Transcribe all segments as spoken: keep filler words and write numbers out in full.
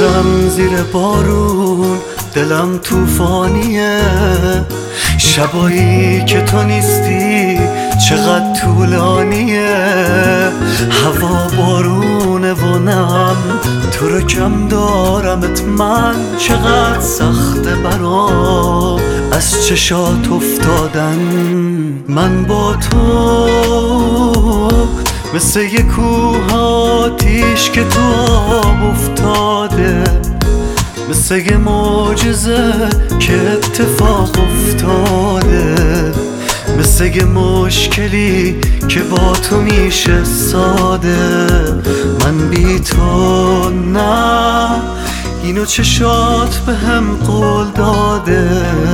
میرم زیر بارون، دلم توفانیه. شبایی که تو نیستی چقدر طولانیه. هوا بارونه و نم، تو رو کم دارمت من. چقدر سخته برام از چشات افتادن. من با تو مثل یه کوه آتیش که تو آب افتاده، مثل یه معجزه که اتفاق افتاده، مثل یه مشکلی که با تو میشه ساده. من بی تو نه، اینو چشات به هم قول داده.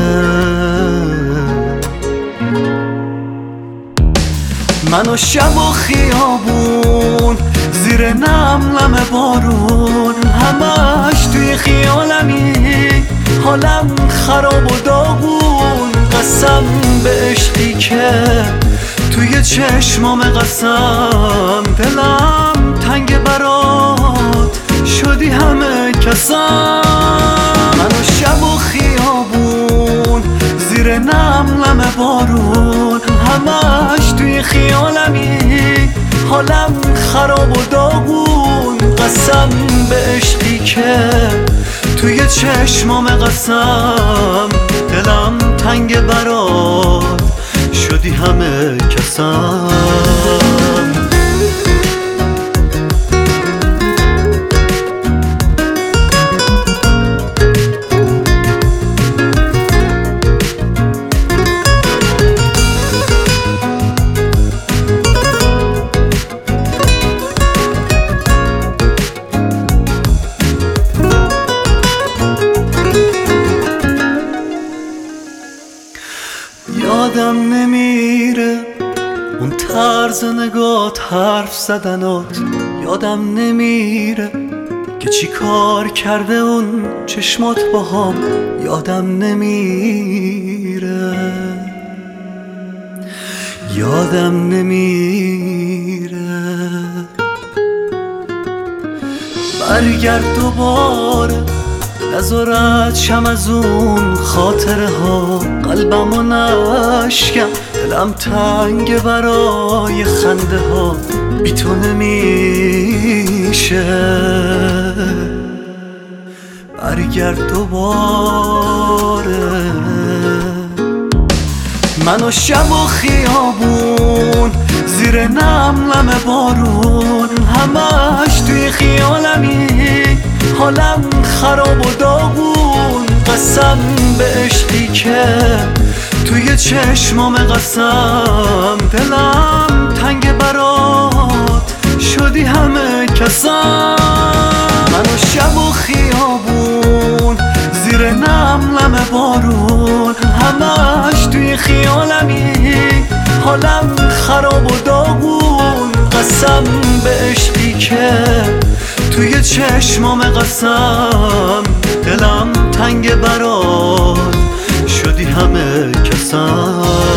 من و شب و خیابون، زیر نملم بارون، همش توی خیالمی، حالم خراب و داغون. قسم به عشقی که توی چشمام، قسم دلم تنگ برات شدی همه کسم. من و شب و خیابون، زیر نملم بارون، همش توی خیالمی، حالم خراب و داغون. قسم به عشقی که توی چشمام، قسم دلم تنگ برات شدی همه کسم. یادم نمیره اون طرز نگات، حرف زدنات. یادم نمیره که چی کار کرده اون چشمات با هم. یادم نمیره، یادم نمیره. برگرد دوباره، نذارت شم از اون خاطره ها. قلبمو نشکن، دلم تنگ برای خنده ها. بی تو نمیشه. برگرد دوباره. من و شب و خیابون، زیر نملم بارون، همش توی خیالمی، حالم خراب و داغون. قسم به عشقی که توی چشمام، قسم دلم تنگ برات شدی همه کسم. من و شب و خیابون، زیر نملم بارون، همش توی خیالمی، حالم خراب و داغون. قسم به عشقی که توی چشمام، قسم دلم تنگ برات شدی همه کسم.